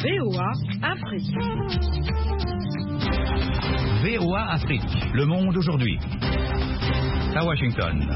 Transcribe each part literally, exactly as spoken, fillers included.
V O A Afrique. V O A Afrique, le monde aujourd'hui. À Washington.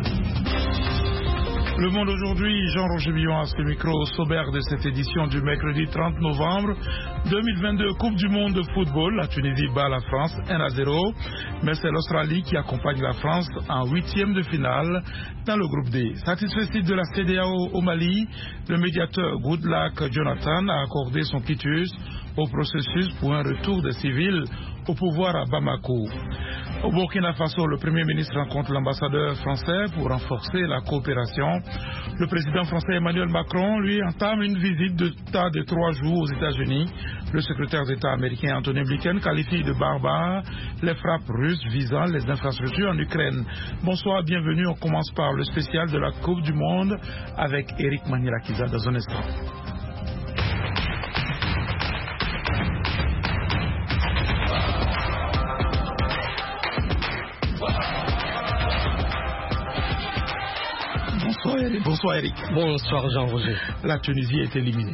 Le monde aujourd'hui, Jean-Roger Billon à ce micro sommaire de cette édition du mercredi trente novembre deux mille vingt-deux, Coupe du monde de football. La Tunisie bat la France un à zéro, mais c'est l'Australie qui accompagne la France en huitième de finale dans le groupe D. Satisfait de la C D A O au Mali, le médiateur Goodluck Jonathan a accordé son quitus au processus pour un retour des civils au pouvoir à Bamako. Au Burkina Faso, le Premier ministre rencontre l'ambassadeur français pour renforcer la coopération. Le président français Emmanuel Macron, lui, entame une visite d'État de trois jours aux États-Unis. Le secrétaire d'État américain Anthony Blinken qualifie de barbares les frappes russes visant les infrastructures en Ukraine. Bonsoir, bienvenue. On commence par le spécial de la Coupe du Monde avec Eric Manilakiza dans un instant. Bonsoir Eric. Bonsoir Jean-Roger. La Tunisie est éliminée.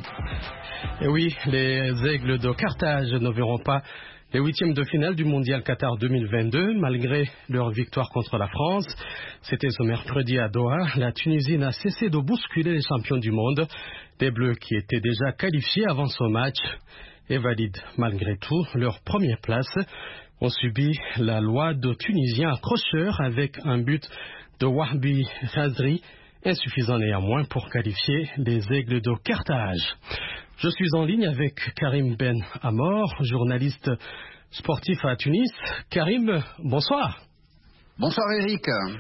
Et oui, les Aigles de Carthage ne verront pas les huitièmes de finale du Mondial Qatar deux mille vingt-deux, malgré leur victoire contre la France. C'était ce mercredi à Doha. La Tunisie n'a cessé de bousculer les champions du monde. Les Bleus, qui étaient déjà qualifiés avant ce match et valident malgré tout leur première place, ont subi la loi de Tunisien accrocheur avec un but de Wahbi Khazri, insuffisant néanmoins pour qualifier les Aigles de Carthage. Je suis en ligne avec Karim Ben Amor, journaliste sportif à Tunis. Karim, bonsoir. Bonsoir Eric.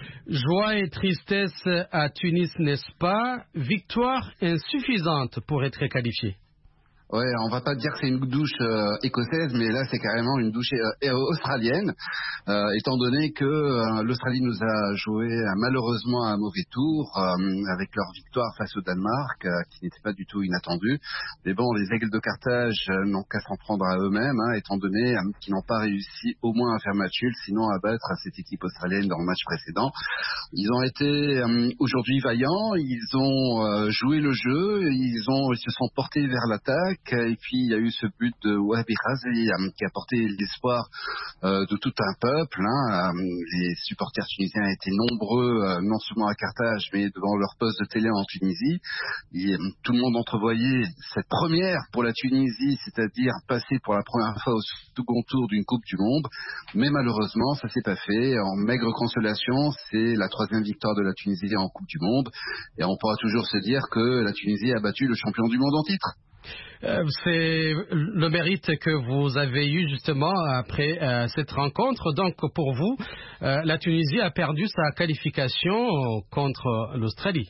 Joie et tristesse à Tunis, n'est-ce pas? Victoire insuffisante pour être qualifié. Ouais, on va pas dire que c'est une douche euh, écossaise, mais là c'est carrément une douche euh, australienne, euh, étant donné que euh, l'Australie nous a joué euh, malheureusement un mauvais tour euh, avec leur victoire face au Danemark, euh, qui n'était pas du tout inattendue. Mais bon, les Aigles de Carthage euh, n'ont qu'à s'en prendre à eux-mêmes, hein, étant donné euh, qu'ils n'ont pas réussi au moins à faire match nul, sinon à battre cette équipe australienne dans le match précédent. Ils ont été euh, aujourd'hui vaillants, ils ont euh, joué le jeu, ils ont ils se sont portés vers l'attaque. Et puis il y a eu ce but de Wahbi Khazri euh, qui a porté l'espoir euh, de tout un peuple. Hein. Euh, les supporters tunisiens étaient nombreux, euh, non seulement à Carthage, mais devant leur poste de télé en Tunisie. Et, euh, tout le monde entrevoyait cette première pour la Tunisie, c'est-à-dire passer pour la première fois au second tour d'une Coupe du Monde. Mais malheureusement, ça s'est pas fait. En maigre consolation, c'est la troisième victoire de la Tunisie en Coupe du Monde. Et on pourra toujours se dire que la Tunisie a battu le champion du monde en titre. Euh, c'est le mérite que vous avez eu justement après euh, cette rencontre. Donc pour vous, euh, la Tunisie a perdu sa qualification contre l'Australie.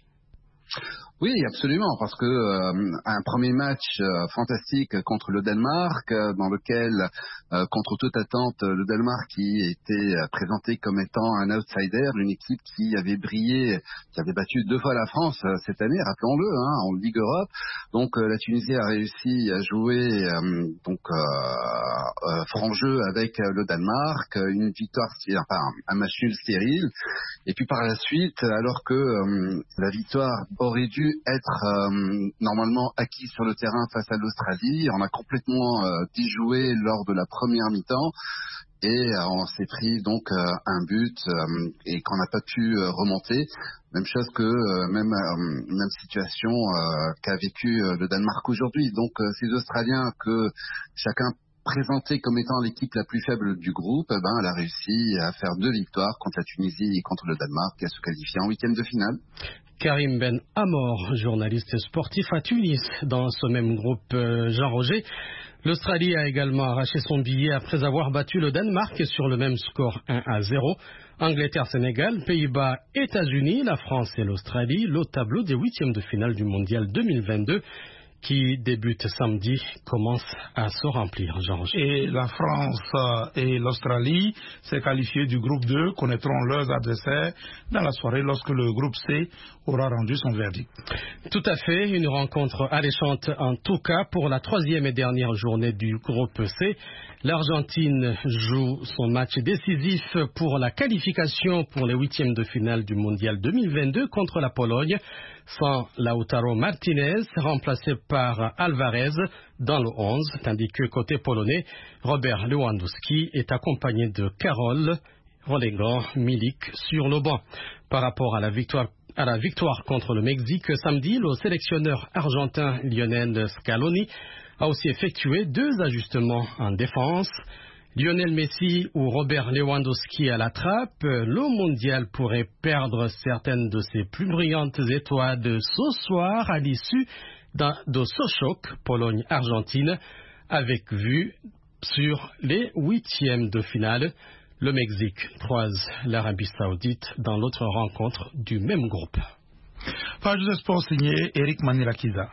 Oui, absolument, parce que euh, un premier match euh, fantastique contre le Danemark, euh, dans lequel, euh, contre toute attente, le Danemark qui était euh, présenté comme étant un outsider, une équipe qui avait brillé, qui avait battu deux fois la France euh, cette année, rappelons-le, hein, en Ligue Europe. Donc euh, la Tunisie a réussi à jouer euh, donc euh, euh, franc jeu avec euh, le Danemark, une victoire, enfin un match nul stérile. Et puis par la suite, alors que euh, la victoire aurait dû être euh, normalement acquis sur le terrain face à l'Australie, on a complètement euh, déjoué lors de la première mi-temps et euh, on s'est pris donc euh, un but euh, et qu'on n'a pas pu euh, remonter. Même chose que euh, même euh, même situation euh, qu'a vécu euh, le Danemark aujourd'hui. Donc euh, ces Australiens que chacun présenté comme étant l'équipe la plus faible du groupe, eh ben, elle a réussi à faire deux victoires contre la Tunisie et contre le Danemark et à se qualifier en huitième de finale. Karim Ben Amor, journaliste sportif à Tunis, dans ce même groupe. euh, Jean-Roger, l'Australie a également arraché son billet après avoir battu le Danemark sur le même score un à zéro. Angleterre-Sénégal, Pays-Bas, États-Unis, la France et l'Australie, le tableau des huitièmes de finale du Mondial deux mille vingt-deux. Qui débute samedi, commence à se remplir, Jean-Roger. Et la France et l'Australie, s'est qualifiées du groupe deux, connaîtront leurs adversaires dans la soirée lorsque le groupe C aura rendu son verdict. Tout à fait, une rencontre alléchante en tout cas pour la troisième et dernière journée du groupe C. L'Argentine joue son match décisif pour la qualification pour les huitièmes de finale du Mondial deux mille vingt-deux contre la Pologne. sans Lautaro Martinez, remplacé par Alvarez dans le onze, tandis que côté polonais, Robert Lewandowski est accompagné de Karol, reléguant Milik sur le banc. Par rapport à la victoire À la victoire contre le Mexique samedi, le sélectionneur argentin Lionel Scaloni a aussi effectué deux ajustements en défense. Lionel Messi ou Robert Lewandowski à la trappe, le mondial pourrait perdre certaines de ses plus brillantes étoiles de ce soir à l'issue de ce choc Pologne-Argentine, avec vue sur les huitièmes de finale. Le Mexique croise l'Arabie Saoudite dans l'autre rencontre du même groupe. Page de sport signée Eric Manilakiza.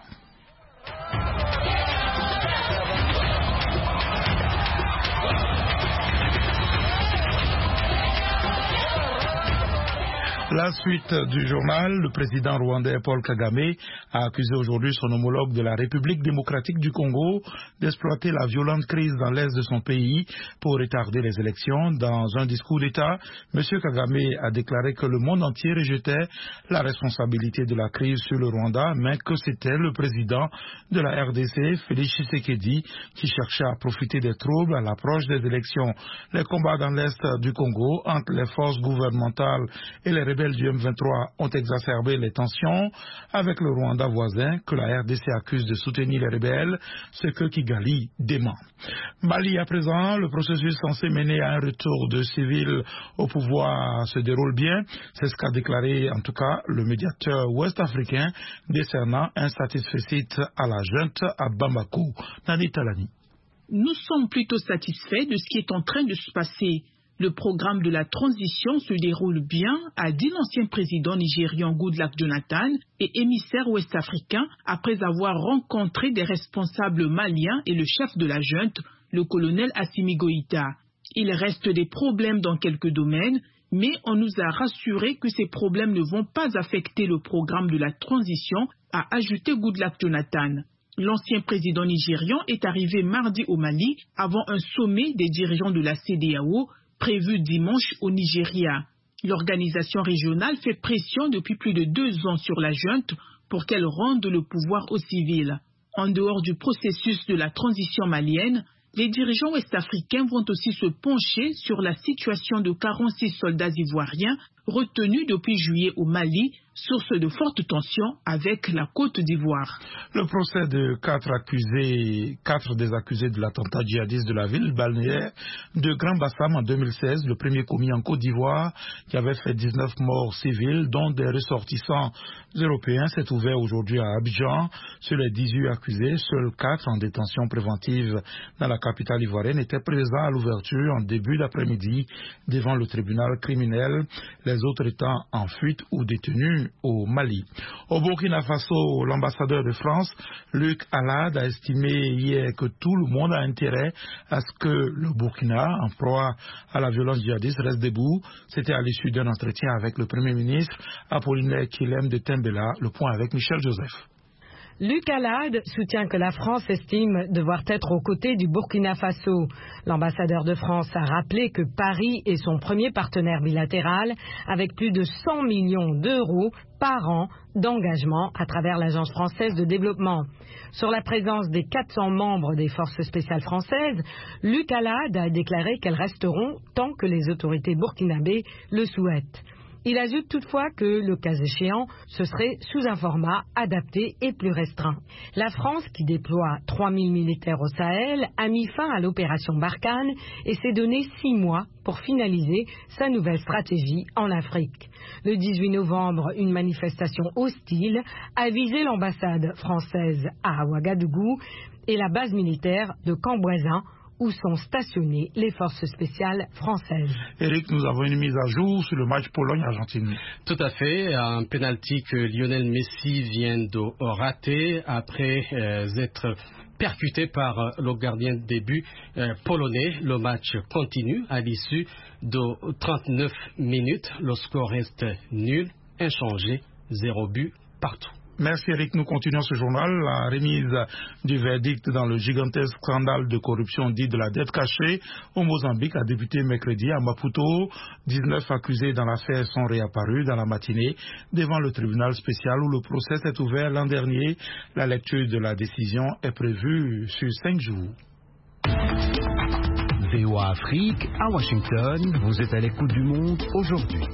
La suite du journal, le président rwandais Paul Kagame a accusé aujourd'hui son homologue de la République démocratique du Congo d'exploiter la violente crise dans l'est de son pays pour retarder les élections. Dans un discours d'État, M. Kagame a déclaré que le monde entier rejetait la responsabilité de la crise sur le Rwanda, mais que c'était le président de la R D C, Félix Tshisekedi, qui cherchait à profiter des troubles à l'approche des élections. Les combats dans l'est du Congo entre les forces gouvernementales et les rebelles du M vingt-trois ont exacerbé les tensions avec le Rwanda voisin que la R D C accuse de soutenir les rebelles, ce que Kigali dément. Mali à présent, le processus censé mener à un retour de civils au pouvoir se déroule bien. C'est ce qu'a déclaré en tout cas le médiateur ouest-africain décernant un satisfecit à la junte à Bamako. Nani Talani. Nous sommes plutôt satisfaits de ce qui est en train de se passer. Le programme de la transition se déroule bien, a dit l'ancien président nigérian Goodluck Jonathan et émissaire ouest-africain après avoir rencontré des responsables maliens et le chef de la junte, le colonel Assimi Goïta. Il reste des problèmes dans quelques domaines, mais on nous a rassuré que ces problèmes ne vont pas affecter le programme de la transition, a ajouté Goodluck Jonathan. L'ancien président nigérian est arrivé mardi au Mali avant un sommet des dirigeants de la C E D E A O prévu dimanche au Nigeria. L'organisation régionale fait pression depuis plus de deux ans sur la junte pour qu'elle rende le pouvoir aux civils. En dehors du processus de la transition malienne, les dirigeants ouest-africains vont aussi se pencher sur la situation de quarante-six soldats ivoiriens retenus depuis juillet au Mali, source de fortes tensions avec la Côte d'Ivoire. Le procès de quatre accusés, quatre des accusés de l'attentat djihadiste de la ville balnéaire de Grand Bassam en deux mille seize, le premier commis en Côte d'Ivoire, qui avait fait dix-neuf morts civiles, dont des ressortissants européens, s'est ouvert aujourd'hui à Abidjan. Sur les dix-huit accusés, seuls quatre en détention préventive dans la capitale ivoirienne étaient présents à l'ouverture en début d'après-midi devant le tribunal criminel, les autres étant en fuite ou détenus au Mali. Au Burkina Faso, l'ambassadeur de France, Luc Alade, a estimé hier que tout le monde a intérêt à ce que le Burkina, en proie à la violence djihadiste, reste debout. C'était à l'issue d'un entretien avec le Premier ministre Apollinaire Kilem de Tembela. Le point avec Michel Joseph. Luc Alade soutient que la France estime devoir être aux côtés du Burkina Faso. L'ambassadeur de France a rappelé que Paris est son premier partenaire bilatéral avec plus de cent millions d'euros par an d'engagement à travers l'Agence française de développement. Sur la présence des quatre cents membres des forces spéciales françaises, Luc Alade a déclaré qu'elles resteront tant que les autorités burkinabées le souhaitent. Il ajoute toutefois que, le cas échéant, ce serait sous un format adapté et plus restreint. La France, qui déploie trois mille militaires au Sahel, a mis fin à l'opération Barkhane et s'est donné six mois pour finaliser sa nouvelle stratégie en Afrique. Le dix-huit novembre, une manifestation hostile a visé l'ambassade française à Ouagadougou et la base militaire de Cambouézin, où sont stationnées les forces spéciales françaises. Eric, nous avons une mise à jour sur le match Pologne-Argentine. Tout à fait, un penalty que Lionel Messi vient de rater après euh, être percuté par le gardien de but euh, polonais. Le match continue à l'issue de trente-neuf minutes. Le score reste nul, inchangé, zéro but partout. Merci Eric. Nous continuons ce journal. La remise du verdict dans le gigantesque scandale de corruption dit de la dette cachée au Mozambique a débuté mercredi à Maputo. dix-neuf accusés dans l'affaire sont réapparus dans la matinée devant le tribunal spécial où le procès s'est ouvert l'an dernier. La lecture de la décision est prévue sur cinq jours. V O A Afrique, à Washington, vous êtes à l'écoute du monde aujourd'hui.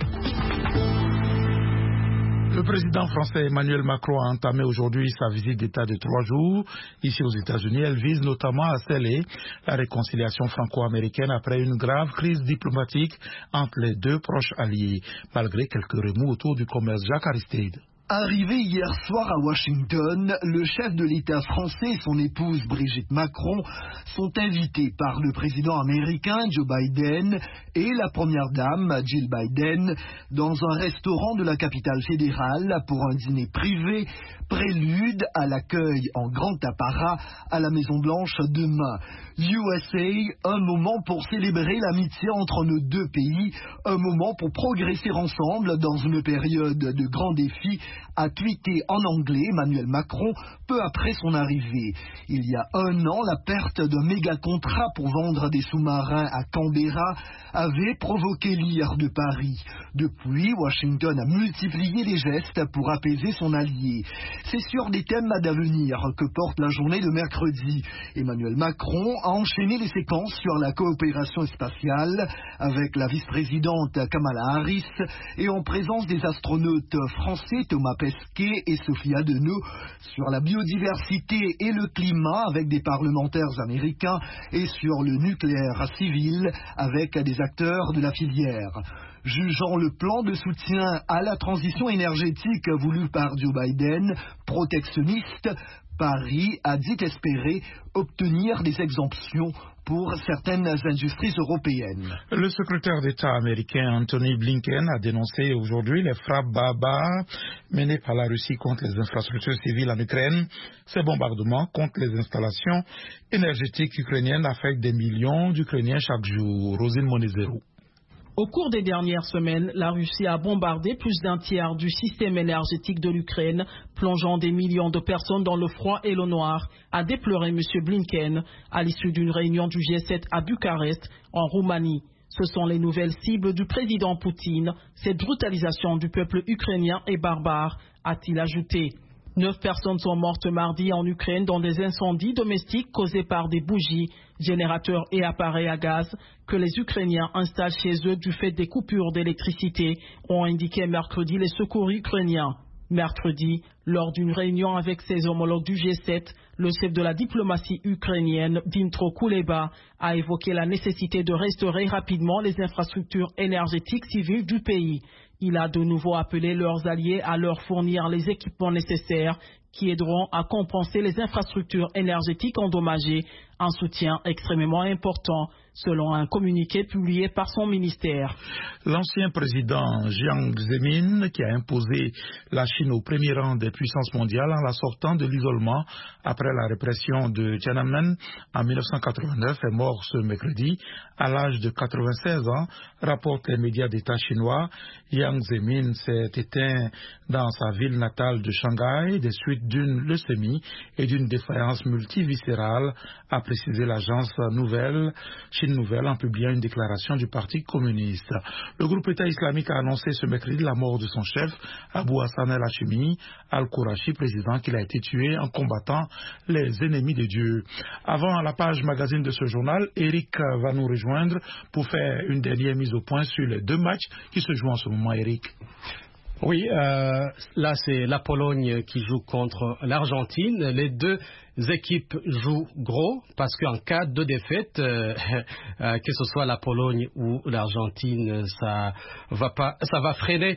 Le président français Emmanuel Macron a entamé aujourd'hui sa visite d'État de trois jours. Ici aux États-Unis, elle vise notamment à sceller la réconciliation franco-américaine après une grave crise diplomatique entre les deux proches alliés, malgré quelques remous autour du commerce. Jacques Aristide. Arrivé hier soir à Washington, le chef de l'État français et son épouse Brigitte Macron sont invités par le président américain Joe Biden et la première dame Jill Biden dans un restaurant de la capitale fédérale pour un dîner privé, prélude à l'accueil en grand apparat à la Maison-Blanche demain. U S A, un moment pour célébrer l'amitié entre nos deux pays, un moment pour progresser ensemble dans une période de grands défis, a tweeté en anglais Emmanuel Macron peu après son arrivée. Il y a un an, la perte d'un méga contrat pour vendre des sous-marins à Canberra avait provoqué l'ire de Paris. Depuis, Washington a multiplié les gestes pour apaiser son allié. C'est sur des thèmes d'avenir que porte la journée de mercredi. Emmanuel Macron a enchaîné les séquences sur la coopération spatiale avec la vice-présidente Kamala Harris et en présence des astronautes français Thomas Pesquet et Sophie Adenau, sur la biodiversité et le climat avec des parlementaires américains et sur le nucléaire civil avec des acteurs de la filière. Jugeant le plan de soutien à la transition énergétique voulu par Joe Biden protectionniste, Paris a dit espérer obtenir des exemptions pour certaines industries européennes. Le secrétaire d'État américain Anthony Blinken a dénoncé aujourd'hui les frappes barbares menées par la Russie contre les infrastructures civiles en Ukraine. Ces bombardements contre les installations énergétiques ukrainiennes affectent des millions d'Ukrainiens chaque jour. Rosine Monezero. Au cours des dernières semaines, la Russie a bombardé plus d'un tiers du système énergétique de l'Ukraine, plongeant des millions de personnes dans le froid et le noir, a déploré M. Blinken à l'issue d'une réunion du G sept à Bucarest, en Roumanie. Ce sont les nouvelles cibles du président Poutine. Cette brutalisation du peuple ukrainien est barbare, a-t-il ajouté. Neuf personnes sont mortes mardi en Ukraine dans des incendies domestiques causés par des bougies, générateurs et appareils à gaz que les Ukrainiens installent chez eux du fait des coupures d'électricité, ont indiqué mercredi les secours ukrainiens. Mercredi, lors d'une réunion avec ses homologues du G sept, le chef de la diplomatie ukrainienne, Dmytro Kuleba, a évoqué la nécessité de restaurer rapidement les infrastructures énergétiques civiles du pays. Il a de nouveau appelé leurs alliés à leur fournir les équipements nécessaires qui aideront à compenser les infrastructures énergétiques endommagées, un soutien extrêmement important, selon un communiqué publié par son ministère. L'ancien président Jiang Zemin, qui a imposé la Chine au premier rang des puissances mondiales en la sortant de l'isolement après la répression de Tiananmen en mille neuf cent quatre-vingt-neuf, est mort ce mercredi à l'âge de quatre-vingt-seize ans, rapportent les médias d'État chinois. Jiang Zemin s'est éteint dans sa ville natale de Shanghai des suites d'une leucémie et d'une défaillance multiviscérale, a précisé l'agence Nouvelle, Chine Nouvelle, en publiant une déclaration du Parti communiste. Le groupe État islamique a annoncé ce mercredi la mort de son chef, Abu Hassan el-Hashimi al-Qurashi, président qu'il a été tué en combattant les ennemis de Dieu. Avant la page magazine de ce journal, Eric va nous rejoindre pour faire une dernière mise au point sur les deux matchs qui se jouent en ce moment. Eric. Oui, euh, là c'est la Pologne qui joue contre l'Argentine. Les deux équipes jouent gros parce qu'en cas de défaite, euh, euh, que ce soit la Pologne ou l'Argentine, ça va pas, ça va freiner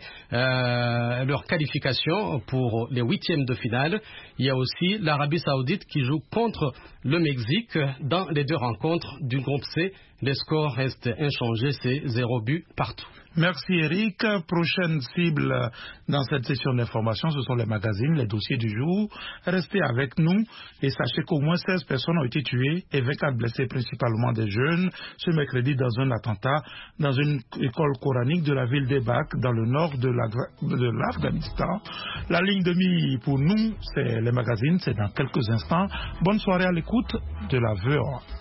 euh, leur qualification pour les huitièmes de finale. Il y a aussi l'Arabie Saoudite qui joue contre le Mexique dans les deux rencontres du groupe C. Les scores restent inchangés, c'est zéro but partout. Merci Eric. Prochaine cible dans cette session d'information, ce sont les magazines, les dossiers du jour. Restez avec nous et sachez qu'au moins seize personnes ont été tuées et vingt-quatre blessés, principalement des jeunes, ce mercredi dans un attentat dans une école coranique de la ville d'Ebak, dans le nord de l'Afghanistan. La ligne de mire pour nous, c'est les magazines, c'est dans quelques instants. Bonne soirée à l'écoute de la V O A.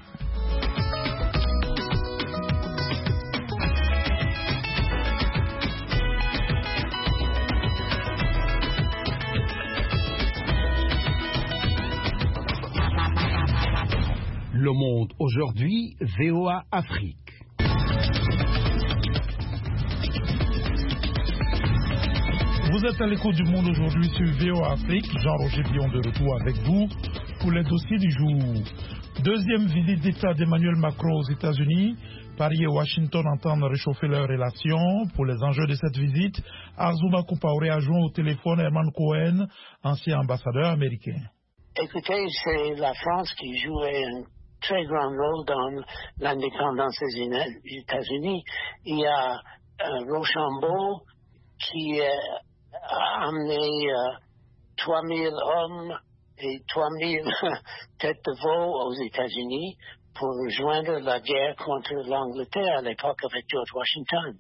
Le Monde aujourd'hui, V O A Afrique. Vous êtes à l'écoute du Monde aujourd'hui sur V O A Afrique. Jean-Roger Billon de retour avec vous pour les dossiers du jour. Deuxième visite d'État d'Emmanuel Macron aux États-Unis. Paris et Washington entendent réchauffer leurs relations. Pour les enjeux de cette visite, Arzouma Compaoré a joint au téléphone Herman Cohen, ancien ambassadeur américain. Écoutez, c'est la France qui jouait un très grand rôle dans l'indépendance des États-Unis. Il y a euh, Rochambeau qui euh, a amené euh, trois mille hommes et trois mille têtes de veau aux États-Unis pour rejoindre la guerre contre l'Angleterre à l'époque avec George Washington.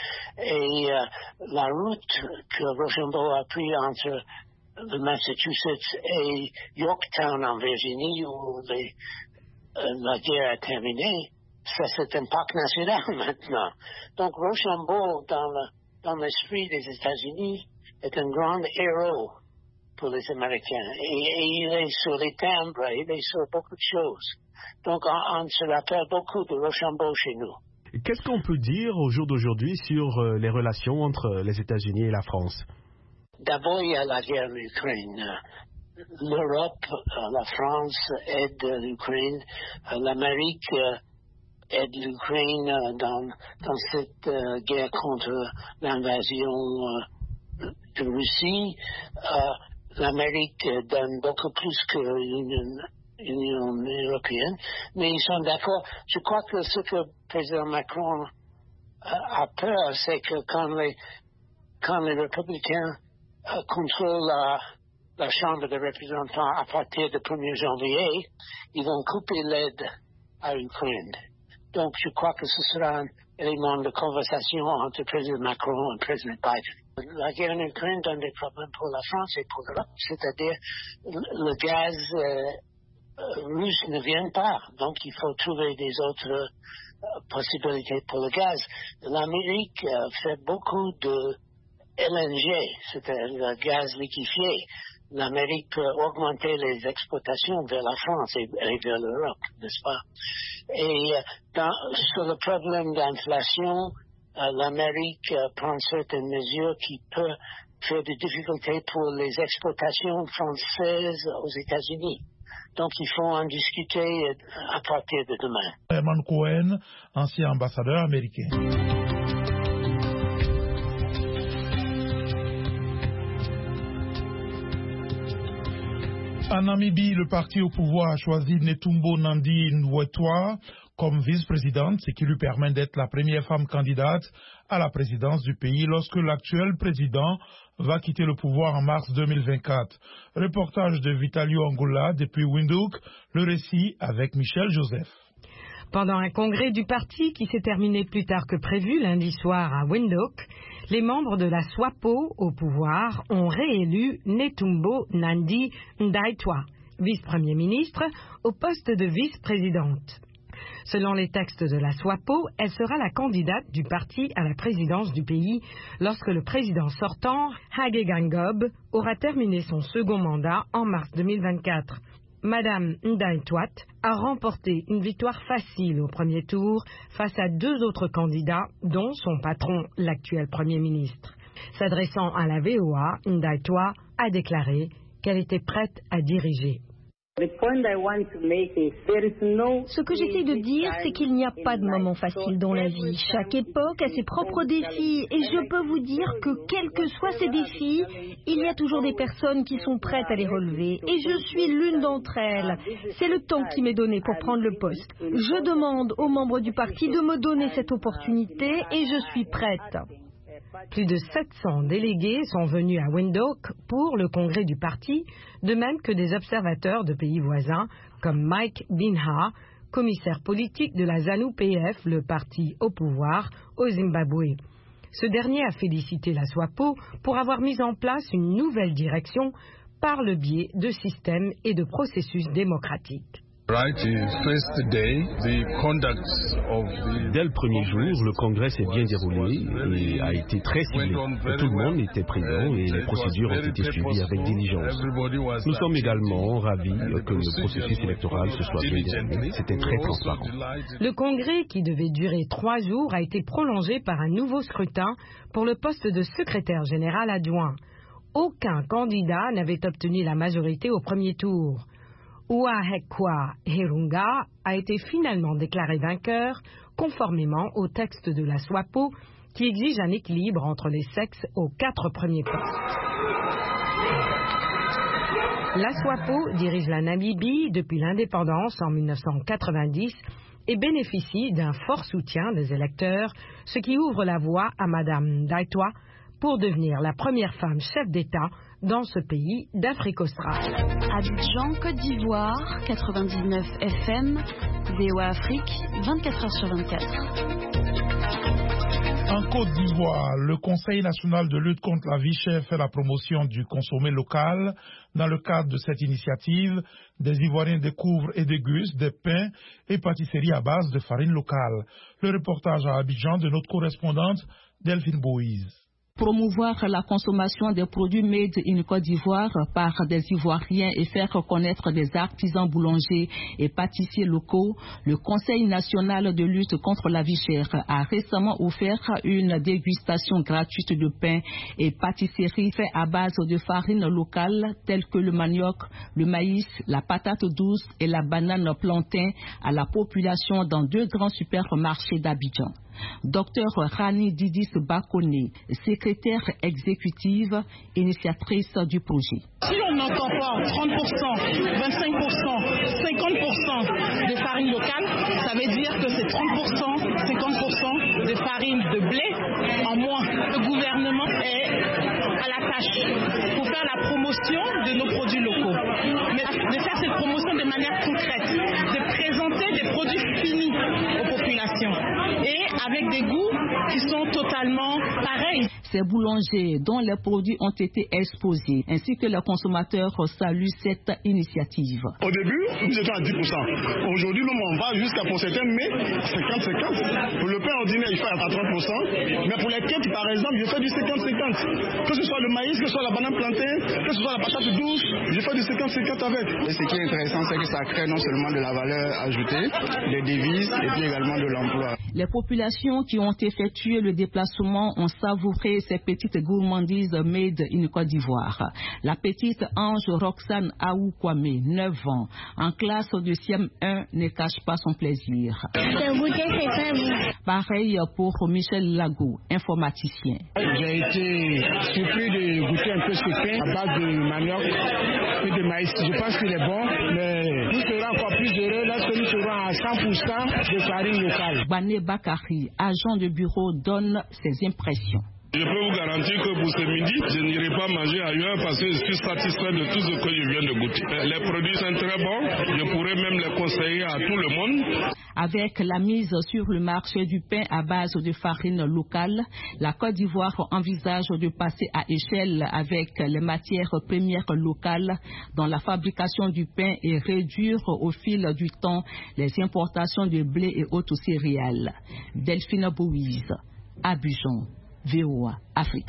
Et euh, la route que Rochambeau a prise entre le Massachusetts et Yorktown en Virginie où les Euh, la guerre a terminé, ça c'est un parc national maintenant. Donc Rochambeau, dans, le, dans l'esprit des États-Unis, est un grand héros pour les Américains. Et, et il est sur les timbres, il est sur beaucoup de choses. Donc on, on se rappelle beaucoup de Rochambeau chez nous. Qu'est-ce qu'on peut dire au jour d'aujourd'hui sur euh, les relations entre les États-Unis et la France? D'abord, il y a la guerre en Ukraine. L'Europe, la France aide l'Ukraine, l'Amérique aide l'Ukraine dans, dans cette uh, guerre contre l'invasion uh, de Russie. Uh, L'Amérique donne beaucoup plus que l'Union, l'Union européenne, mais ils sont d'accord. Je crois que ce que le président Macron uh, a peur, c'est que quand les, quand les républicains uh, contrôlent la la Chambre des représentants à partir du premier janvier, ils vont couper l'aide à l'Ukraine. Donc, je crois que ce sera un élément de conversation entre le président Macron et le président Biden. La guerre en Ukraine donne des problèmes pour la France et pour l'Europe, c'est-à-dire le gaz euh, russe ne vient pas, donc il faut trouver des autres euh, possibilités pour le gaz. L'Amérique euh, fait beaucoup de L N G, c'est-à-dire le gaz liquéfié. L'Amérique peut augmenter les exportations vers la France et, et vers l'Europe, n'est-ce pas? Et dans, sur le problème d'inflation, euh, l'Amérique euh, prend certaines mesures qui peuvent faire des difficultés pour les exportations françaises aux États-Unis. Donc, il faut en discuter à partir de demain. Herman Cohen, ancien ambassadeur américain. En Namibie, le parti au pouvoir a choisi Netumbo Nandi Ndaitwah comme vice-présidente, ce qui lui permet d'être la première femme candidate à la présidence du pays lorsque l'actuel président va quitter le pouvoir en mars deux mille vingt-quatre. Reportage de Vitalio Angoula depuis Windhoek, le récit avec Michel Joseph. Pendant un congrès du parti qui s'est terminé plus tard que prévu lundi soir à Windhoek, les membres de la SWAPO au pouvoir ont réélu Netumbo Nandi Ndaitwah, vice-premier ministre, au poste de vice-présidente. Selon les textes de la SWAPO, elle sera la candidate du parti à la présidence du pays lorsque le président sortant, Hage Geingob, aura terminé son second mandat en mars deux mille vingt-quatre. Madame Ndaitwah a remporté une victoire facile au premier tour face à deux autres candidats, dont son patron, l'actuel Premier ministre. S'adressant à la V O A, Ndaitwah a déclaré qu'elle était prête à diriger. Ce que j'essaie de dire, c'est qu'il n'y a pas de moment facile dans la vie. Chaque époque a ses propres défis et je peux vous dire que quels que soient ces défis, il y a toujours des personnes qui sont prêtes à les relever et je suis l'une d'entre elles. C'est le temps qui m'est donné pour prendre le poste. Je demande aux membres du parti de me donner cette opportunité et je suis prête. Plus de sept cents délégués sont venus à Windhoek pour le congrès du parti, de même que des observateurs de pays voisins comme Mike Binha, commissaire politique de la ZANU P F, le parti au pouvoir au Zimbabwe. Ce dernier a félicité la SWAPO pour avoir mis en place une nouvelle direction par le biais de systèmes et de processus démocratiques. Dès le premier jour, le congrès s'est bien déroulé et a été très ciblé. Tout le monde était présent et les procédures ont été suivies avec diligence. Nous sommes également ravis que le processus électoral se soit bien déroulé. C'était très transparent. Le congrès, qui devait durer trois jours, a été prolongé par un nouveau scrutin pour le poste de secrétaire général adjoint. Aucun candidat n'avait obtenu la majorité au premier tour. Uahekwa Herunga a été finalement déclaré vainqueur, conformément au texte de la SWAPO, qui exige un équilibre entre les sexes aux quatre premiers postes. La SWAPO dirige la Namibie depuis l'indépendance en mille neuf cent quatre-vingt-dix et bénéficie d'un fort soutien des électeurs, ce qui ouvre la voie à Madame Daitwa pour devenir la première femme chef d'État dans ce pays d'Afrique australe. Abidjan, Côte d'Ivoire, quatre-vingt-dix-neuf F M, V O A Afrique, vingt-quatre heures sur vingt-quatre. En Côte d'Ivoire, le Conseil national de lutte contre la vie chère fait la promotion du consommé local. Dans le cadre de cette initiative, des Ivoiriens découvrent et dégustent des pains et pâtisseries à base de farine locale. Le reportage à Abidjan de notre correspondante Delphine Boïse. Promouvoir la consommation des produits made in Côte d'Ivoire par des Ivoiriens et faire connaître des artisans boulangers et pâtissiers locaux, le Conseil national de lutte contre la vie chère a récemment offert une dégustation gratuite de pain et pâtisseries faits à base de farine locale telles que le manioc, le maïs, la patate douce et la banane plantain à la population dans deux grands supermarchés d'Abidjan. Docteur Rani Didis Bakone, secrétaire exécutive, initiatrice du projet. Si on n'entend pas trente pour cent, vingt-cinq pour cent, cinquante pour cent de farine locale, ça veut dire que c'est trente pour cent, cinquante pour cent de farine de blé en moins. Le gouvernement est à la tâche pour faire la promotion de nos produits locaux. Mais de faire cette promotion de manière concrète, de présenter des produits finis aux populations et avec des goûts qui sont totalement pareils. Ces boulangers dont les produits ont été exposés ainsi que les consommateurs saluent cette initiative. Au début, nous étions à dix pour cent. Aujourd'hui, nous, on va jusqu'à pour certains, mais cinquante cinquante. Pour le pain ordinaire, il fait à trente pour cent. Mais pour les quêtes, par exemple, je fais du cinquante cinquante. Que ce soit le maïs, que ce soit la banane plantain, que ce soit la patate douce, je fais du cinquante cinquante avec. Et ce qui est intéressant, c'est que ça crée non seulement de la valeur ajoutée, des devises et puis également de l'emploi. Les populations qui ont effectué le déplacement ont savouré ces petites gourmandises made in Côte d'Ivoire. La petite Ange Roxane Aou Kwame, neuf ans, en classe de C M un, ne cache pas son plaisir. Le goûter, c'est très bon. Pareil pour Michel Lago, informaticien. J'ai été surpris de goûter un peu ce pain à base de manioc et de maïs. Je pense qu'il est bon, mais nous serons encore plus heureux lorsque nous serons à cent pour cent de farine locale. Bané Bakari, agent de bureau, donne ses impressions. Je peux vous garantir que pour ce midi, je n'irai pas manger ailleurs parce que je suis satisfait de tout ce que je viens de goûter. Les produits sont très bons, je pourrais même les conseiller à tout le monde. Avec la mise sur le marché du pain à base de farine locale, la Côte d'Ivoire envisage de passer à échelle avec les matières premières locales dans la fabrication du pain et réduire au fil du temps les importations de blé et autres céréales. Delphine Boïse, Abidjan. V O A Afrique.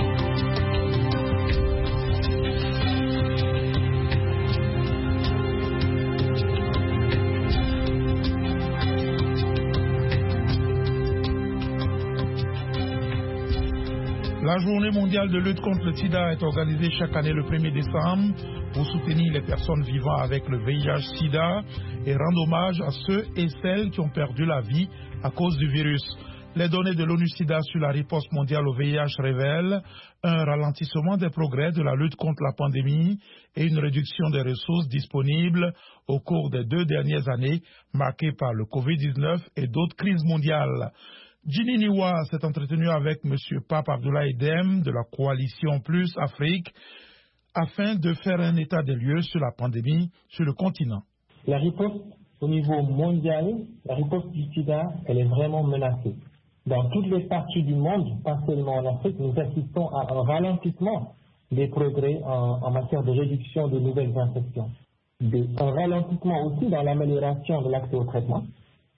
La journée mondiale de lutte contre le sida est organisée chaque année le premier décembre pour soutenir les personnes vivant avec le V I H sida et rendre hommage à ceux et celles qui ont perdu la vie à cause du virus. Les données de l'ONU-SIDA sur la riposte mondiale au V I H révèlent un ralentissement des progrès de la lutte contre la pandémie et une réduction des ressources disponibles au cours des deux dernières années marquées par le covid dix-neuf et d'autres crises mondiales. Ginny Niwa s'est entretenu avec M. Pape Abdoulaye Dème de la coalition Plus Afrique afin de faire un état des lieux sur la pandémie sur le continent. La riposte au niveau mondial, la riposte du sida, elle est vraiment menacée. Dans toutes les parties du monde, pas seulement en Afrique, nous assistons à un ralentissement des progrès en, en matière de réduction de nouvelles infections. Des, un ralentissement aussi dans l'amélioration de l'accès au traitement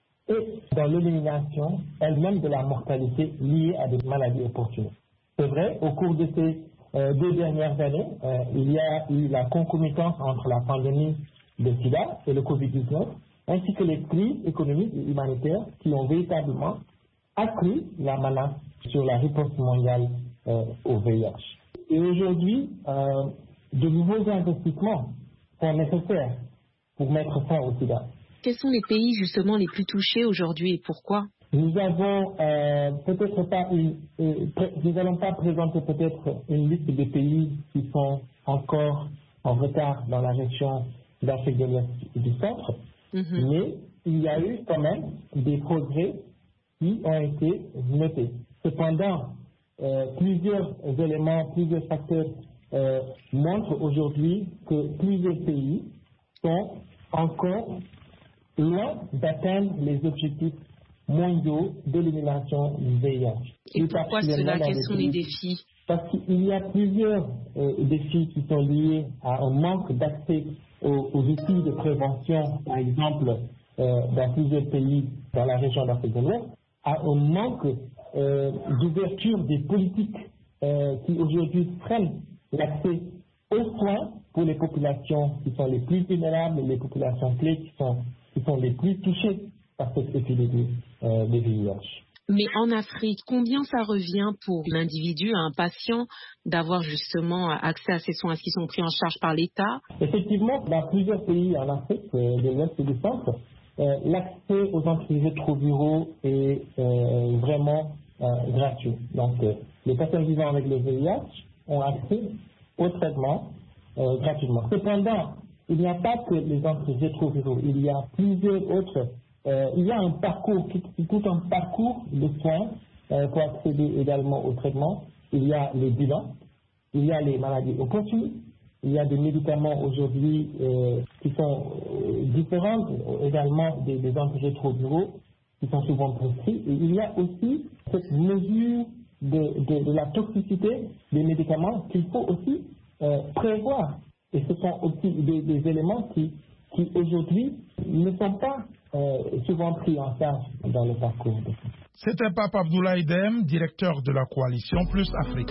et dans l'élimination elle-même de la mortalité liée à des maladies opportunistes. C'est vrai, au cours de ces euh, deux dernières années, euh, il y a eu la concomitance entre la pandémie de sida et le covid dix-neuf, ainsi que les crises économiques et humanitaires qui ont véritablement accru la menace sur la riposte mondiale euh, au V I H. Et aujourd'hui, euh, de nouveaux investissements sont nécessaires pour mettre fin au sida. Quels sont les pays justement les plus touchés aujourd'hui et pourquoi? Nous avons euh, peut-être pas une, euh, nous n'allons pas présenter peut-être une liste de pays qui sont encore en retard dans la région d'Afrique de l'Ouest et du Centre, mm-hmm. mais il y a eu quand même des progrès qui ont été notés. Cependant, euh, plusieurs éléments, plusieurs facteurs euh, montrent aujourd'hui que plusieurs pays sont encore loin d'atteindre les objectifs mondiaux d'élimination du V I H. Et, et pourquoi cela? Quels sont les défis? Parce qu'il y a plusieurs euh, défis qui sont liés à un manque d'accès aux, aux outils de prévention, par exemple, euh, dans plusieurs pays dans la région d'Afrique de l'Ouest, à un manque euh, d'ouverture des politiques euh, qui aujourd'hui freinent l'accès aux soins pour les populations qui sont les plus vulnérables, les populations clés qui sont, qui sont les plus touchées par cette épidémie euh, de V I H. Mais en Afrique, combien ça revient pour l'individu, un patient, d'avoir justement accès à ces soins qui sont pris en charge par l'État? Effectivement, dans plusieurs pays en Afrique, euh, de l'Ouest et du Centre, euh, l'accès aux antirétroviraux est euh, vraiment euh, gratuit. Donc, euh, les personnes vivant avec le V I H ont accès au traitement euh, gratuitement. Cependant, il n'y a pas que les antirétroviraux, il y a plusieurs autres. Euh, il y a un parcours, tout, tout un parcours de soins euh, pour accéder également au traitement. Il y a les bilans, il y a les maladies opportunistes, il y a des médicaments aujourd'hui euh, qui sont euh, différents également des, des antirétroviraux qui sont souvent prescrits. Et il y a aussi cette mesure de, de, de la toxicité des médicaments qu'il faut aussi euh, prévoir. Et ce sont aussi des, des éléments qui, qui aujourd'hui ne sont pas euh, souvent pris en charge dans le parcours. C'était Pape Abdoulaye Dème, directeur de la coalition Plus Afrique.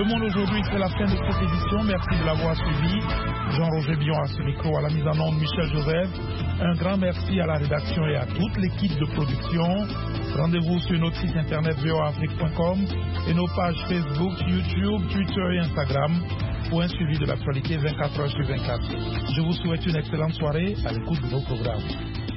Le Monde aujourd'hui, c'est la fin de cette édition. Merci de l'avoir suivi. Jean-Roger Billon à ce micro, à la mise en onde Michel Joseph. Un grand merci à la rédaction et à toute l'équipe de production. Rendez-vous sur notre site internet v o a afrique point com et nos pages Facebook, YouTube, Twitter et Instagram pour un suivi de l'actualité vingt-quatre heures sur vingt-quatre. Je vous souhaite une excellente soirée à l'écoute de nos programmes.